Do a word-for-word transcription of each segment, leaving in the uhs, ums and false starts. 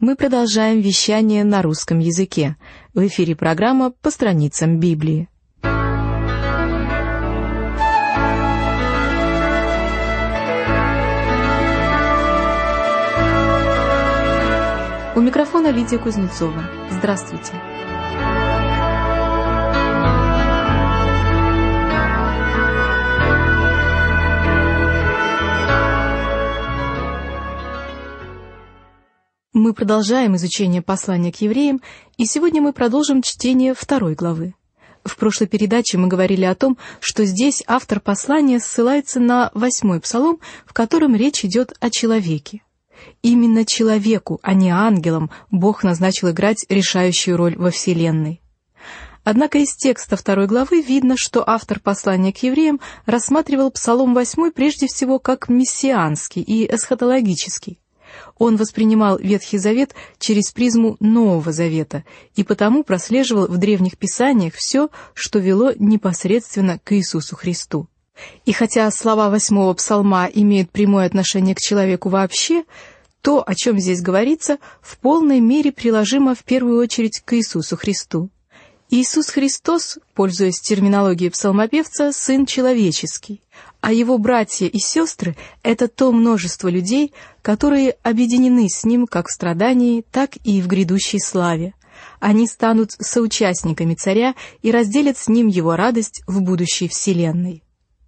Мы продолжаем вещание на русском языке. В эфире программа «По страницам Библии». У микрофона Лидия Кузнецова. Здравствуйте. Мы продолжаем изучение послания к евреям, и сегодня мы продолжим чтение второй главы. В прошлой передаче мы говорили о том, что здесь автор послания ссылается на восьмой псалом, в котором речь идет о человеке. Именно человеку, а не ангелам, Бог назначил играть решающую роль во Вселенной. Однако из текста второй главы видно, что автор послания к евреям рассматривал псалом восьмой прежде всего как мессианский и эсхатологический. Он воспринимал Ветхий Завет через призму Нового Завета и потому прослеживал в древних писаниях все, что вело непосредственно к Иисусу Христу. И хотя слова восьмого псалма имеют прямое отношение к человеку вообще, то, о чем здесь говорится, в полной мере приложимо в первую очередь к Иисусу Христу. Иисус Христос, пользуясь терминологией псалмопевца, Сын Человеческий, а Его братья и сестры — это то множество людей, которые объединены с Ним как в страдании, так и в грядущей славе. Они станут соучастниками Царя и разделят с Ним Его радость в будущей вселенной.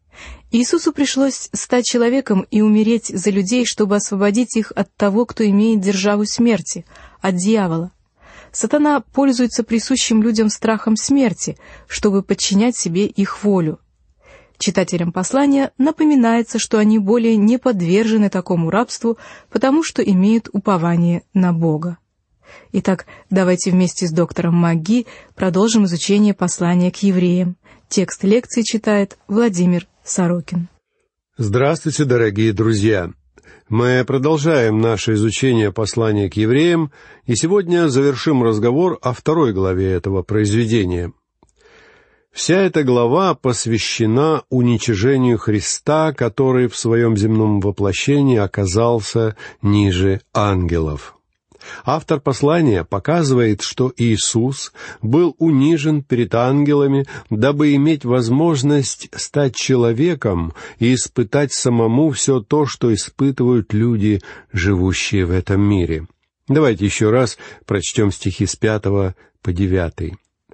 Иисусу пришлось стать человеком и умереть за людей, чтобы освободить их от того, кто имеет державу смерти, от дьявола. Сатана пользуется присущим людям страхом смерти, чтобы подчинять себе их волю. Читателям послания напоминается, что они более не подвержены такому рабству, потому что имеют упование на Бога. Итак, давайте вместе с доктором МакГи продолжим изучение послания к евреям. Текст лекции читает Владимир Сорокин. Здравствуйте, дорогие друзья! Мы продолжаем наше изучение послания к евреям, и сегодня завершим разговор о второй главе этого произведения. Вся эта глава посвящена уничижению Христа, который в своем земном воплощении оказался ниже ангелов. Автор послания показывает, что Иисус был унижен перед ангелами, дабы иметь возможность стать человеком и испытать самому все то, что испытывают люди, живущие в этом мире. Давайте еще раз прочтем стихи с пятого по девятый.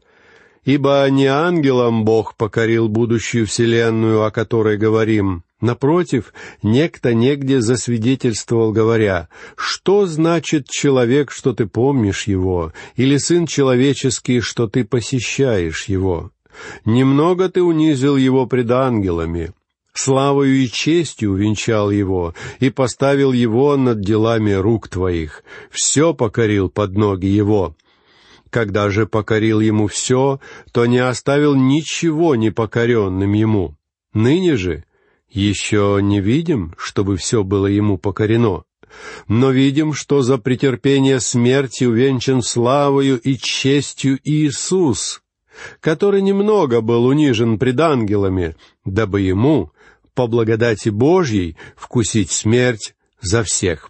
«Ибо не ангелам Бог покорил будущую вселенную, о которой говорим. Напротив, некто негде засвидетельствовал, говоря: «Что значит человек, что ты помнишь его, или сын человеческий, что ты посещаешь его? Немного ты унизил его пред ангелами, славою и честью увенчал его, и поставил его над делами рук твоих, все покорил под ноги его». Когда же покорил ему все, то не оставил ничего непокоренным ему. Ныне же еще не видим, чтобы все было ему покорено, но видим, что за претерпение смерти увенчан славою и честью Иисус, который немного был унижен пред ангелами, дабы ему, по благодати Божьей, вкусить смерть за всех.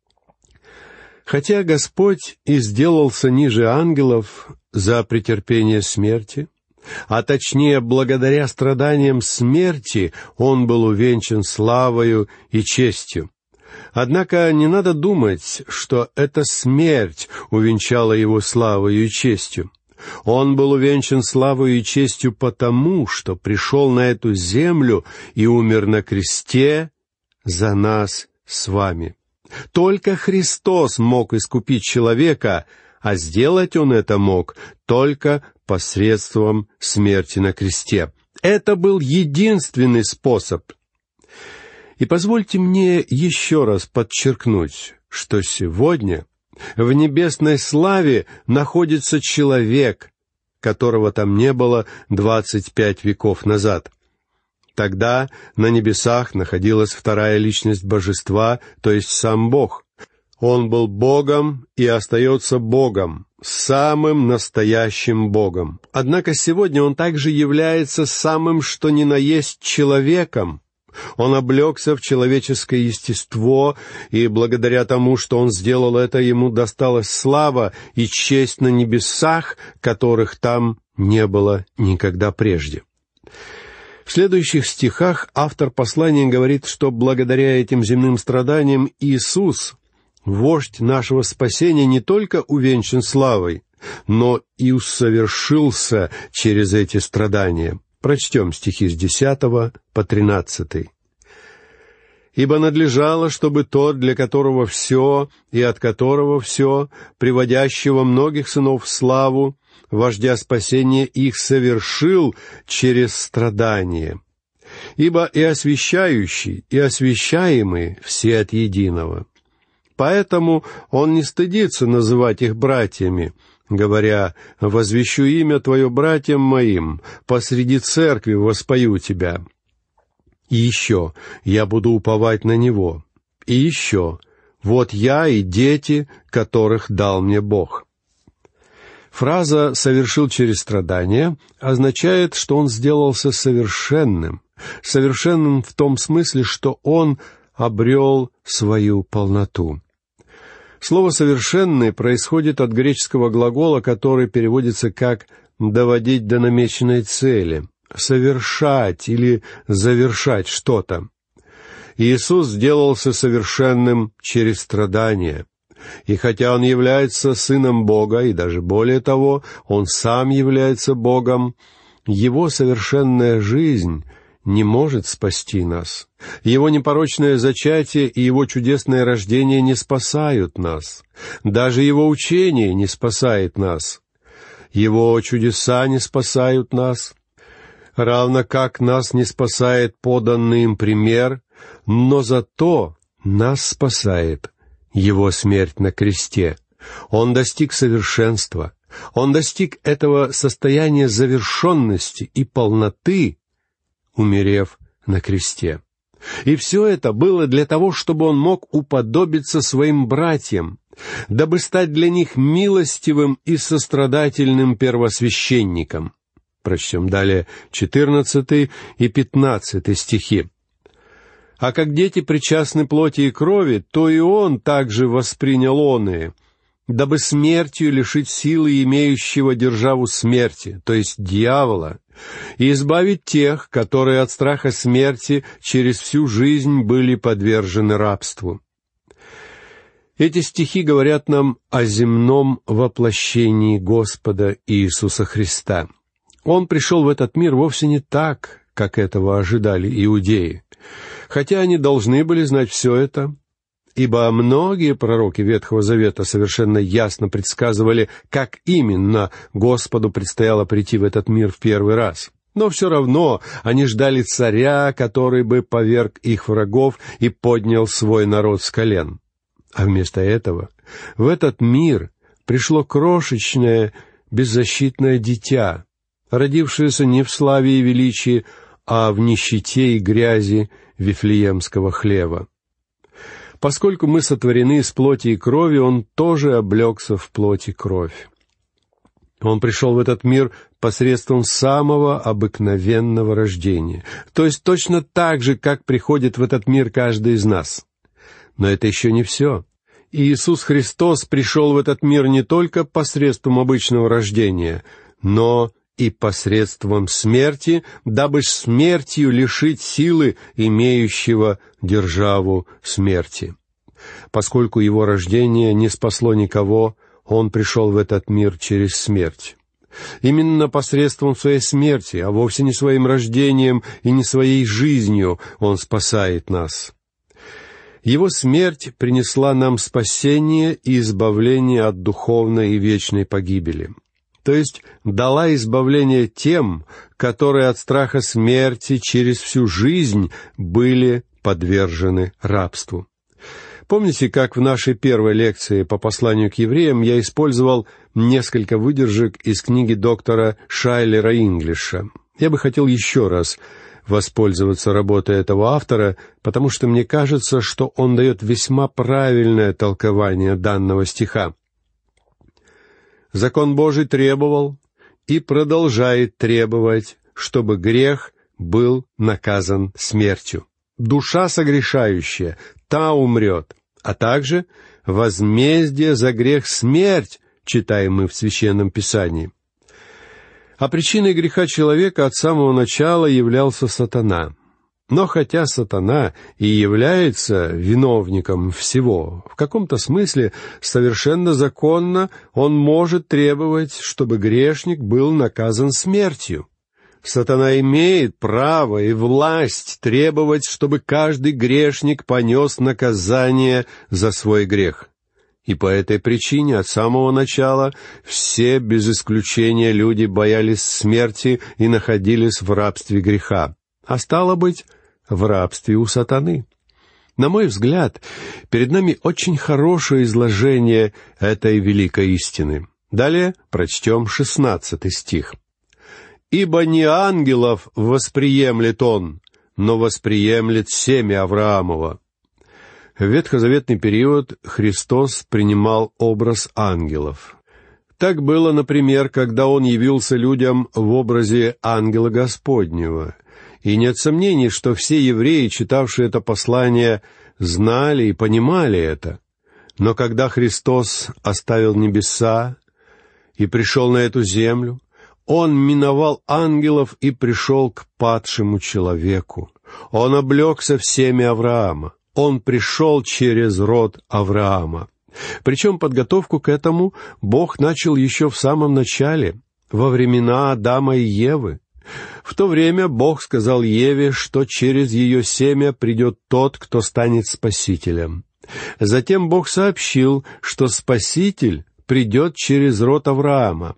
Хотя Господь и сделался ниже ангелов за претерпение смерти, а точнее, благодаря страданиям смерти Он был увенчан славою и честью. Однако не надо думать, что эта смерть увенчала Его славою и честью. Он был увенчан славою и честью потому, что пришел на эту землю и умер на кресте за нас с вами. Только Христос мог искупить человека, а сделать Он это мог только посредством смерти на кресте. Это был единственный способ. И позвольте мне еще раз подчеркнуть, что сегодня в небесной славе находится человек, которого там не было двадцать пять веков назад. Тогда на небесах находилась вторая личность божества, то есть сам Бог. Он был Богом и остается Богом, самым настоящим Богом. Однако сегодня Он также является самым что ни на есть человеком, Он облегся в человеческое естество, и благодаря тому, что он сделал это, ему досталась слава и честь на небесах, которых там не было никогда прежде. В следующих стихах автор послания говорит, что благодаря этим земным страданиям Иисус, вождь нашего спасения, не только увенчан славой, но и усовершился через эти страдания. Прочтем стихи с десятого по тринадцатый. «Ибо надлежало, чтобы тот, для которого все и от которого все, приводящего многих сынов в славу, вождя спасения их, совершил через страдания. Ибо и освящающий, и освящаемый все от единого. Поэтому он не стыдится называть их братьями, говоря: «Возвещу имя Твое братьям моим, посреди церкви воспою Тебя». И еще: «Я буду уповать на Него». И еще: «Вот я и дети, которых дал мне Бог». Фраза «совершил через страдания» означает, что он сделался совершенным. Совершенным в том смысле, что он обрел свою полноту. Слово «совершенный» происходит от греческого глагола, который переводится как «доводить до намеченной цели», «совершать» или «завершать что-то». Иисус сделался совершенным через страдания. И хотя Он является Сыном Бога, и даже более того, Он Сам является Богом, Его совершенная жизнь не может спасти нас. Его непорочное зачатие и Его чудесное рождение не спасают нас. Даже Его учение не спасает нас. Его чудеса не спасают нас, равно как нас не спасает поданный им пример, но зато нас спасает Его смерть на кресте. Он достиг совершенства. Он достиг этого состояния завершенности и полноты, умерев на кресте. И все это было для того, чтобы Он мог уподобиться своим братьям, дабы стать для них милостивым и сострадательным первосвященником. Прочтем далее четырнадцатый и пятнадцатый стихи. «А как дети причастны плоти и крови, то и Он также воспринял оные, дабы смертью лишить силы имеющего державу смерти, то есть дьявола, и избавить тех, которые от страха смерти через всю жизнь были подвержены рабству». Эти стихи говорят нам о земном воплощении Господа Иисуса Христа. Он пришел в этот мир вовсе не так, как этого ожидали иудеи, хотя они должны были знать все это, ибо многие пророки Ветхого Завета совершенно ясно предсказывали, как именно Господу предстояло прийти в этот мир в первый раз. Но все равно они ждали царя, который бы поверг их врагов и поднял свой народ с колен. А вместо этого в этот мир пришло крошечное, беззащитное дитя, родившееся не в славе и величии, а в нищете и грязи вифлеемского хлева. Поскольку мы сотворены из плоти и крови, Он тоже облегся в плоть и кровь. Он пришел в этот мир посредством самого обыкновенного рождения, то есть точно так же, как приходит в этот мир каждый из нас. Но это еще не все. Иисус Христос пришел в этот мир не только посредством обычного рождения, но и посредством смерти, дабы смертью лишить силы имеющего державу смерти. Поскольку Его рождение не спасло никого, Он пришел в этот мир через смерть. Именно посредством своей смерти, а вовсе не своим рождением и не своей жизнью Он спасает нас. Его смерть принесла нам спасение и избавление от духовной и вечной погибели. То есть дала избавление тем, которые от страха смерти через всю жизнь были подвержены рабству. Помните, как в нашей первой лекции по посланию к евреям я использовал несколько выдержек из книги доктора Шайлера Инглиша? Я бы хотел еще раз воспользоваться работой этого автора, потому что мне кажется, что он дает весьма правильное толкование данного стиха. Закон Божий требовал и продолжает требовать, чтобы грех был наказан смертью. душа согрешающая, та умрет, а также возмездие за грех — смерть, читаем мы в Священном Писании. А причиной греха человека от самого начала являлся сатана. Но хотя сатана и является виновником всего, в каком-то смысле совершенно законно он может требовать, чтобы грешник был наказан смертью. Сатана имеет право и власть требовать, чтобы каждый грешник понес наказание за свой грех. И по этой причине от самого начала все, без исключения, люди боялись смерти и находились в рабстве греха, а стало быть, в рабстве у сатаны. На мой взгляд, перед нами очень хорошее изложение этой великой истины. Далее прочтем шестнадцатый стих. «Ибо не ангелов восприемлет он, но восприемлет семя Авраамова». В ветхозаветный период Христос принимал образ ангелов. Так было, например, когда Он явился людям в образе ангела Господнего. И нет сомнений, что все евреи, читавшие это послание, знали и понимали это. Но когда Христос оставил небеса и пришел на эту землю, Он миновал ангелов и пришел к падшему человеку. Он облегся в семя Авраама. Он пришел через род Авраама. Причем подготовку к этому Бог начал еще в самом начале, во времена Адама и Евы. В то время Бог сказал Еве, что через ее семя придет тот, кто станет Спасителем. Затем Бог сообщил, что Спаситель придет через род Авраама.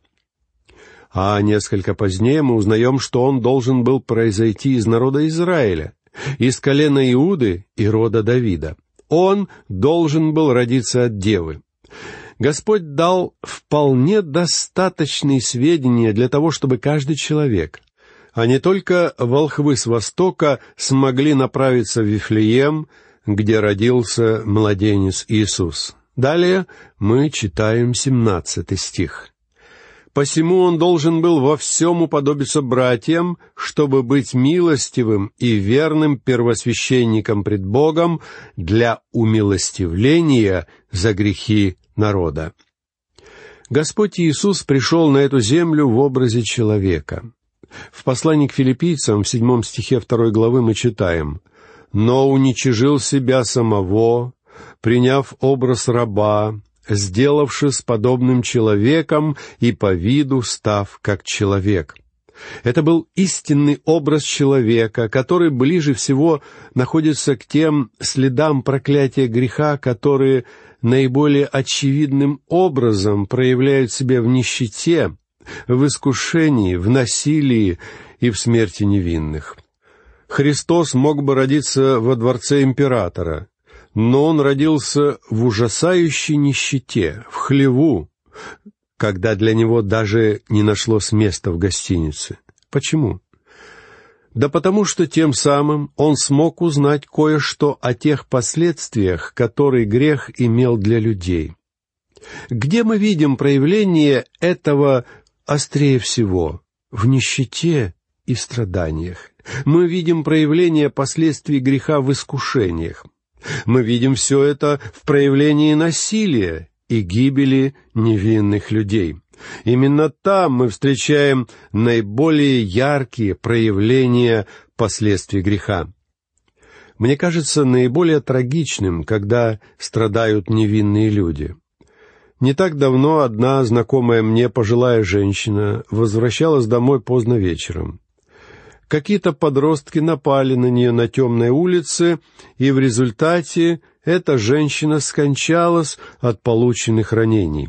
А несколько позднее мы узнаем, что он должен был произойти из народа Израиля, из колена Иуды и рода Давида. Он должен был родиться от девы. Господь дал вполне достаточные сведения для того, чтобы каждый человек, а не только волхвы с востока, смогли направиться в Вифлеем, где родился младенец Иисус. Далее мы читаем семнадцатый стих. «Посему он должен был во всем уподобиться братьям, чтобы быть милостивым и верным первосвященником пред Богом для умилостивления за грехи народа». Господь Иисус пришел на эту землю в образе человека. В послании к Филиппийцам, в седьмом стихе второй главы мы читаем: «Но уничижил себя самого, приняв образ раба, сделавшись подобным человеком и по виду став как человек». Это был истинный образ человека, который ближе всего находится к тем следам проклятия греха, которые наиболее очевидным образом проявляют себя в нищете, в искушении, в насилии и в смерти невинных. Христос мог бы родиться во дворце императора, но Он родился в ужасающей нищете, в хлеву, когда для Него даже не нашлось места в гостинице. Почему? Да потому что тем самым Он смог узнать кое-что о тех последствиях, которые грех имел для людей. Где мы видим проявление этого острее всего? В нищете и страданиях. Мы видим проявление последствий греха в искушениях. Мы видим все это в проявлении насилия и гибели невинных людей. Именно там мы встречаем наиболее яркие проявления последствий греха. Мне кажется наиболее трагичным, когда страдают невинные люди. Не так давно одна знакомая мне пожилая женщина возвращалась домой поздно вечером. Какие-то подростки напали на нее на темной улице, и в результате эта женщина скончалась от полученных ранений.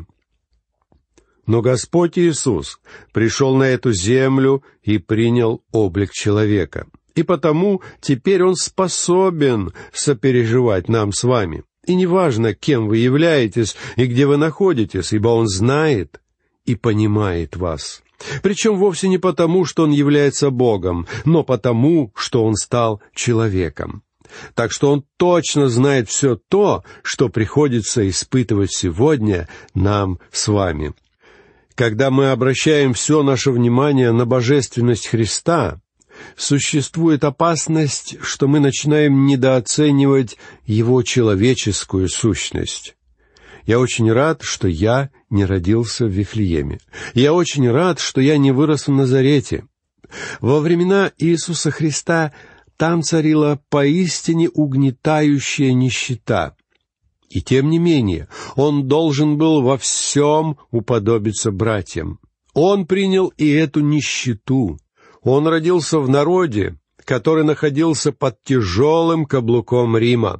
Но Господь Иисус пришел на эту землю и принял облик человека. И потому теперь Он способен сопереживать нам с вами. И неважно, кем вы являетесь и где вы находитесь, ибо Он знает и понимает вас. Причем вовсе не потому, что Он является Богом, но потому, что Он стал человеком. Так что Он точно знает все то, что приходится испытывать сегодня нам с вами. Когда мы обращаем все наше внимание на божественность Христа, Существует опасность, что мы начинаем недооценивать его человеческую сущность. Я очень рад, что я не родился в Вифлееме. Я очень рад, что я не вырос в Назарете. Во времена Иисуса Христа там царила поистине угнетающая нищета. И тем не менее, он должен был во всем уподобиться братьям. Он принял и эту нищету. Он родился в народе, который находился под тяжелым каблуком Рима.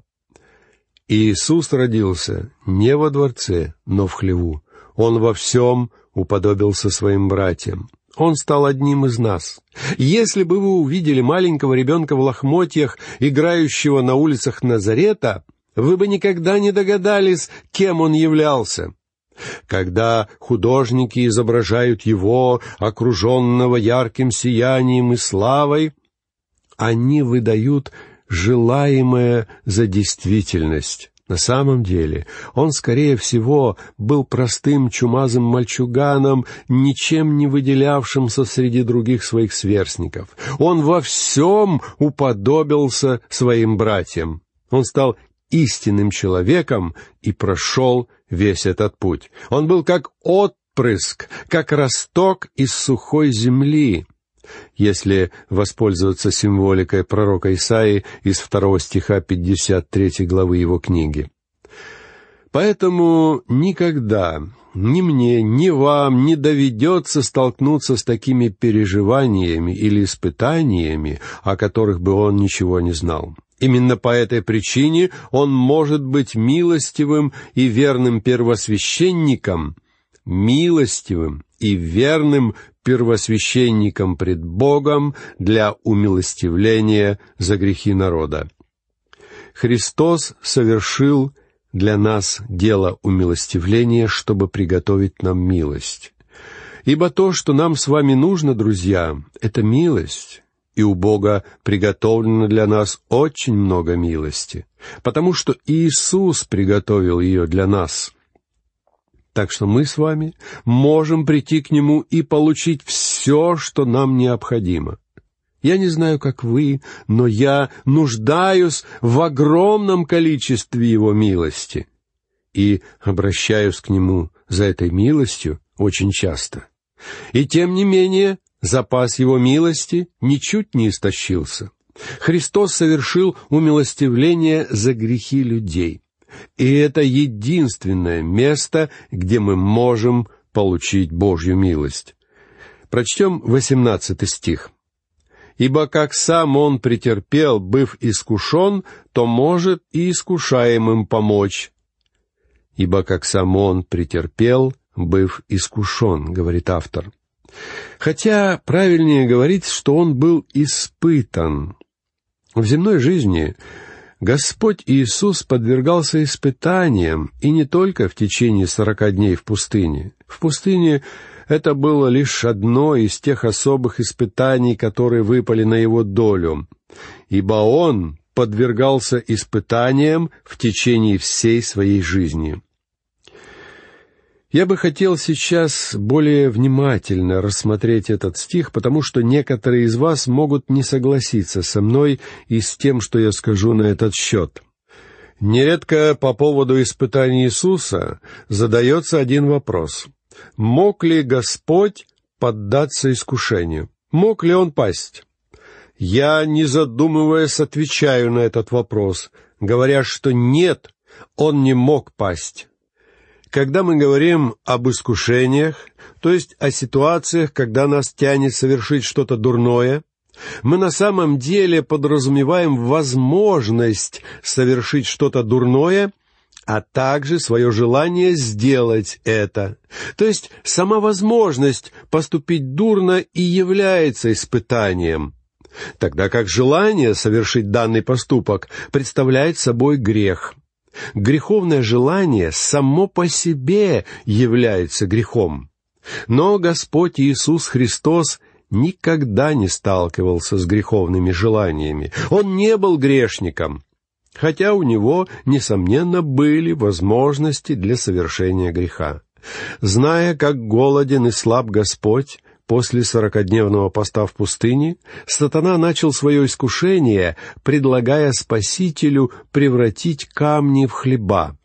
Иисус родился не во дворце, но в хлеву. Он во всем уподобился своим братьям. Он стал одним из нас. Если бы вы увидели маленького ребенка в лохмотьях, играющего на улицах Назарета, вы бы никогда не догадались, кем он являлся. Когда художники изображают его, окруженного ярким сиянием и славой, они выдают желаемое за действительность. На самом деле, он, скорее всего, был простым чумазым мальчуганом, ничем не выделявшимся среди других своих сверстников. Он во всем уподобился своим братьям. Он стал истинным человеком и прошел весь этот путь. Он был как отпрыск, как росток из сухой земли, если воспользоваться символикой пророка Исаии из второго стиха пятьдесят третьей главы его книги. Поэтому никогда ни мне, ни вам не доведется столкнуться с такими переживаниями или испытаниями, о которых бы он ничего не знал. Именно по этой причине он может быть милостивым и верным первосвященником, милостивым и верным первосвященником пред Богом для умилостивления за грехи народа. Христос совершил для нас дело умилостивления, чтобы приготовить нам милость. Ибо то, что нам с вами нужно, друзья, — это милость. И у Бога приготовлено для нас очень много милости, потому что Иисус приготовил ее для нас. Так что мы с вами можем прийти к Нему и получить все, что нам необходимо. Я не знаю, как вы, но я нуждаюсь в огромном количестве Его милости и обращаюсь к Нему за этой милостью очень часто. И тем не менее, запас Его милости ничуть не истощился. Христос совершил умилостивление за грехи людей. И это единственное место, где мы можем получить Божью милость. Прочтем восемнадцатый стих. «Ибо как сам Он претерпел, быв искушен, то может и искушаемым помочь». «Ибо как сам Он претерпел, быв искушен», — говорит автор. Хотя правильнее говорить, что Он был испытан. В земной жизни Господь Иисус подвергался испытаниям, и не только в течение сорока дней в пустыне. В пустыне это было лишь одно из тех особых испытаний, которые выпали на Его долю, ибо Он подвергался испытаниям в течение всей своей жизни. Я бы хотел сейчас более внимательно рассмотреть этот стих, потому что некоторые из вас могут не согласиться со мной и с тем, что я скажу на этот счет. Нередко по поводу испытаний Иисуса задается один вопрос. Мог ли Господь поддаться искушению? Мог ли Он пасть? Я, не задумываясь, отвечаю на этот вопрос, говоря, что нет, Он не мог пасть. Когда мы говорим об искушениях, то есть о ситуациях, когда нас тянет совершить что-то дурное, мы на самом деле подразумеваем возможность совершить что-то дурное, а также свое желание сделать это. То есть сама возможность поступить дурно и является испытанием, тогда как желание совершить данный поступок представляет собой грех. Греховное желание само по себе является грехом. Но Господь Иисус Христос никогда не сталкивался с греховными желаниями. Он не был грешником, хотя у Него, несомненно, были возможности для совершения греха. Зная, как голоден и слаб Господь, После сорокадневного поста в пустыне сатана начал свое искушение, предлагая Спасителю превратить камни в хлеба.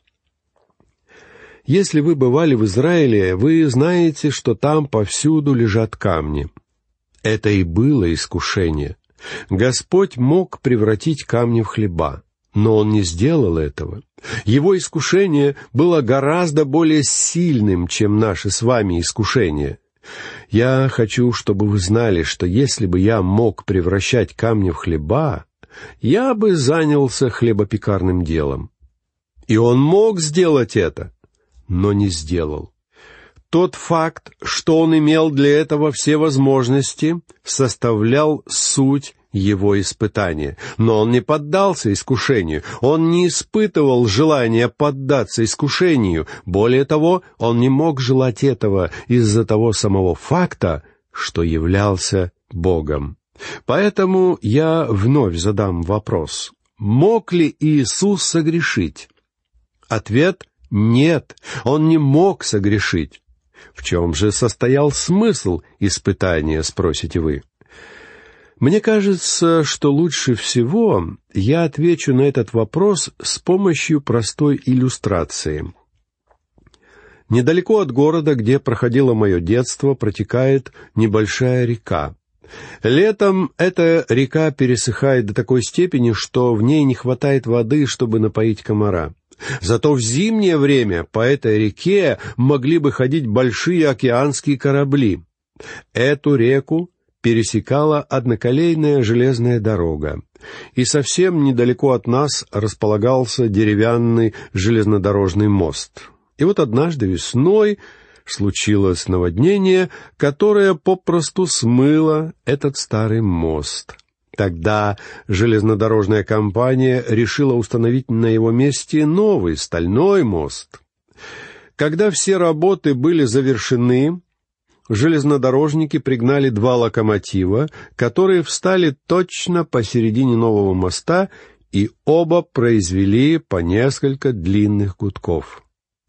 Если вы бывали в Израиле, вы знаете, что там повсюду лежат камни. Это и было искушение. Господь мог превратить камни в хлеба, но Он не сделал этого. Его искушение было гораздо более сильным, чем наши с вами искушения. Я хочу, чтобы вы знали, что если бы я мог превращать камни в хлеба, я бы занялся хлебопекарным делом. И Он мог сделать это, но не сделал. Тот факт, что Он имел для этого все возможности, составлял суть Его испытания. Но Он не поддался искушению, Он не испытывал желания поддаться искушению. Более того, Он не мог желать этого из-за того самого факта, что являлся Богом. Поэтому я вновь задам вопрос: мог ли Иисус согрешить? Ответ — нет, Он не мог согрешить. В чем же состоял смысл испытания, спросите вы? Мне кажется, что лучше всего я отвечу на этот вопрос с помощью простой иллюстрации. Недалеко от города, где проходило мое детство, протекает небольшая река. Летом эта река пересыхает до такой степени, что в ней не хватает воды, чтобы напоить комара. Зато в зимнее время по этой реке могли бы ходить большие океанские корабли. Эту реку пересекала одноколейная железная дорога, и совсем недалеко от нас располагался деревянный железнодорожный мост. И вот однажды весной случилось наводнение, которое попросту смыло этот старый мост. Тогда железнодорожная компания решила установить на его месте новый стальной мост. Когда все работы были завершены, железнодорожники пригнали два локомотива, которые встали точно посередине нового моста, и оба произвели по несколько длинных гудков.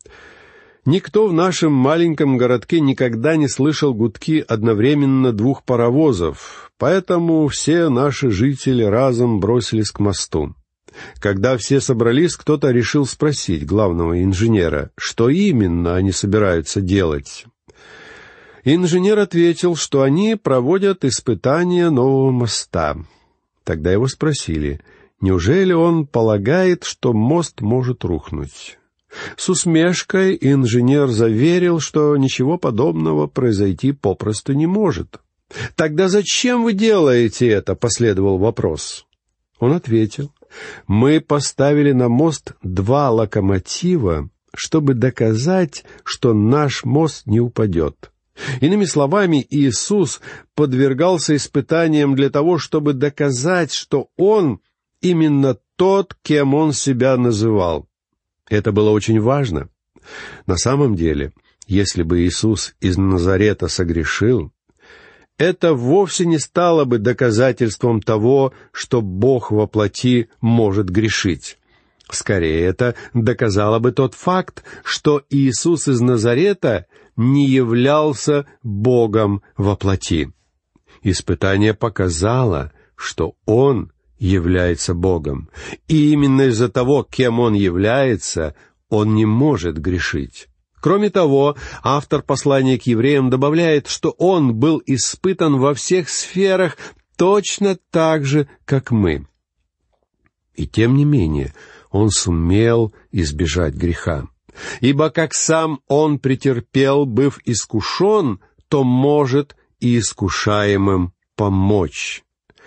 Никто в нашем маленьком городке никогда не слышал гудки одновременно двух паровозов, поэтому все наши жители разом бросились к мосту. Когда все собрались, кто-то решил спросить главного инженера, что именно они собираются делать. Инженер ответил, что они проводят испытания нового моста. Тогда его спросили, неужели он полагает, что мост может рухнуть? С усмешкой инженер заверил, что ничего подобного произойти попросту не может. «Тогда зачем вы делаете это?» — последовал вопрос. Он ответил, «Мы поставили на мост два локомотива, чтобы доказать, что наш мост не упадет». Иными словами, Иисус подвергался испытаниям для того, чтобы доказать, что Он именно тот, кем Он себя называл. Это было очень важно. На самом деле, если бы Иисус из Назарета согрешил, это вовсе не стало бы доказательством того, что Бог во плоти может грешить. Скорее, это доказало бы тот факт, что Иисус из Назарета не являлся Богом во плоти. Испытание показало, что Он является Богом, и именно из-за того, кем Он является, Он не может грешить. Кроме того, автор послания к евреям добавляет, что Он был испытан во всех сферах точно так же, как мы. И тем не менее, Он сумел избежать греха. Ибо как сам Он претерпел, быв искушен, то может и искушаемым помочь.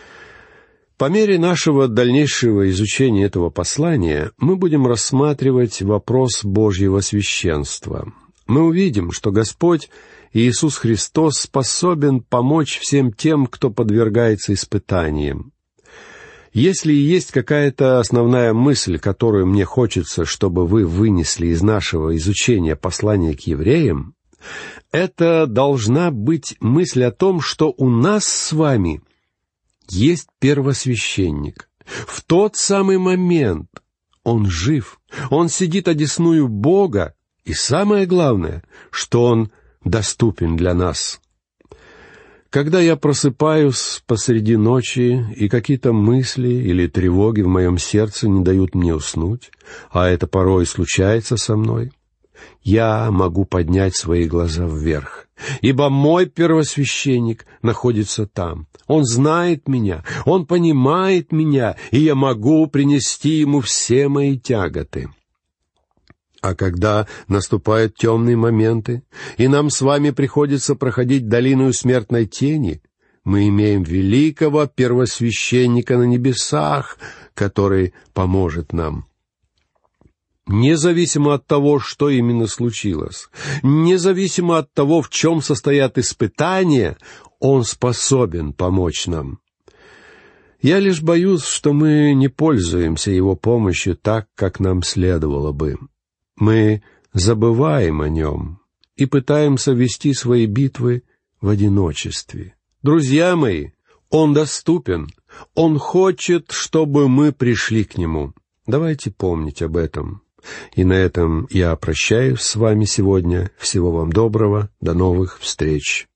По мере нашего дальнейшего изучения этого послания мы будем рассматривать вопрос Божьего священства. Мы увидим, что Господь Иисус Христос способен помочь всем тем, кто подвергается испытаниям. Если и есть какая-то основная мысль, которую мне хочется, чтобы вы вынесли из нашего изучения послания к евреям, это должна быть мысль о том, что у нас с вами есть первосвященник. В тот самый момент он жив, он сидит одесную Бога, и самое главное, что он доступен для нас. Когда я просыпаюсь посреди ночи, и какие-то мысли или тревоги в моем сердце не дают мне уснуть, а это порой случается со мной, я могу поднять свои глаза вверх, ибо мой первосвященник находится там. Он знает меня, он понимает меня, и я могу принести ему все мои тяготы. А когда наступают темные моменты, и нам с вами приходится проходить долину смертной тени, мы имеем великого первосвященника на небесах, который поможет нам. Независимо от того, что именно случилось, независимо от того, в чем состоят испытания, Он способен помочь нам. Я лишь боюсь, что мы не пользуемся Его помощью так, как нам следовало бы. Мы забываем о Нем и пытаемся вести свои битвы в одиночестве. Друзья мои, Он доступен, Он хочет, чтобы мы пришли к Нему. Давайте помнить об этом. И на этом я прощаюсь с вами сегодня. Всего вам доброго, до новых встреч.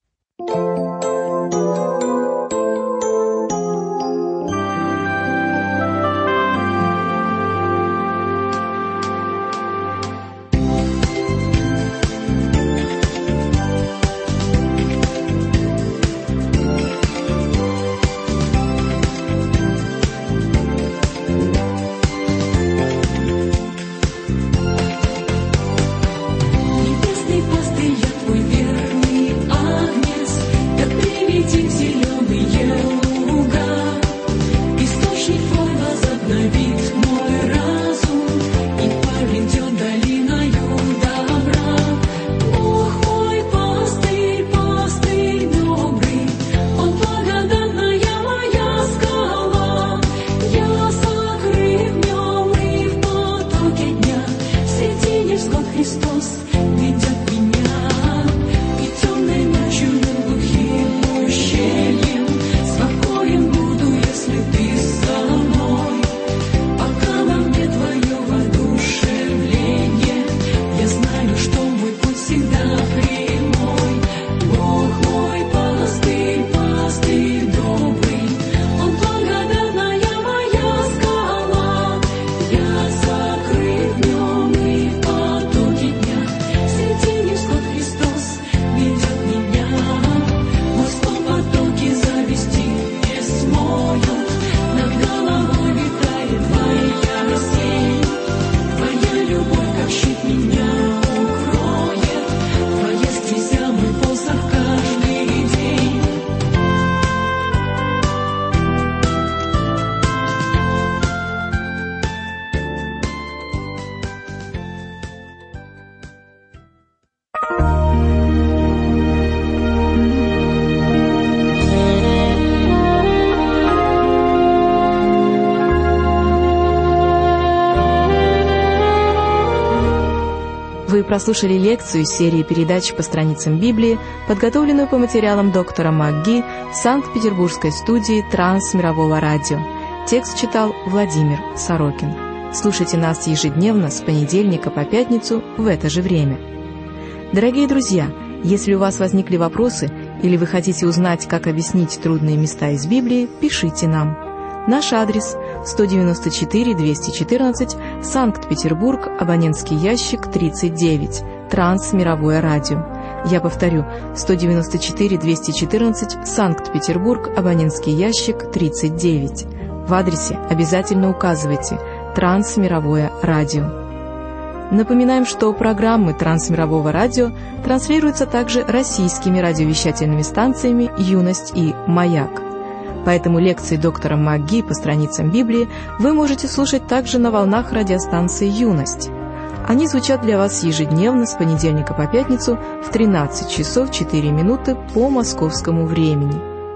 Вы прослушали лекцию из серии передач по страницам Библии, подготовленную по материалам доктора МакГи в Санкт-Петербургской студии Трансмирового радио. Текст читал Владимир Сорокин. Слушайте нас ежедневно с понедельника по пятницу в это же время. Дорогие друзья, если у вас возникли вопросы или вы хотите узнать, как объяснить трудные места из Библии, пишите нам. Наш адрес сто девяносто четыре двести четырнадцать, Санкт-Петербург, абонентский ящик тридцать девять, Трансмировое радио. Я повторю, сто девяносто четыре двести четырнадцать, Санкт-Петербург, абонентский ящик тридцать девять. В адресе обязательно указывайте «Трансмировое радио». Напоминаем, что программы Трансмирового радио транслируются также российскими радиовещательными станциями «Юность» и «Маяк». Поэтому лекции доктора МакГи по страницам Библии вы можете слушать также на волнах радиостанции «Юность». Они звучат для вас ежедневно с понедельника по пятницу в тринадцать часов четыре минуты по московскому времени.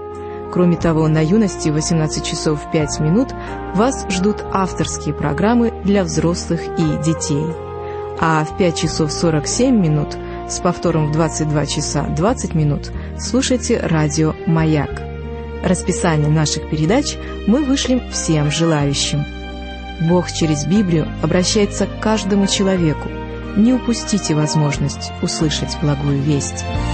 Кроме того, на «Юности» в восемнадцать часов пять минут вас ждут авторские программы для взрослых и детей. А в пять часов сорок семь минут с повтором в двадцать два часа двадцать минут слушайте радио «Маяк». Расписание наших передач мы вышлем всем желающим. Бог через Библию обращается к каждому человеку. Не упустите возможность услышать благую весть.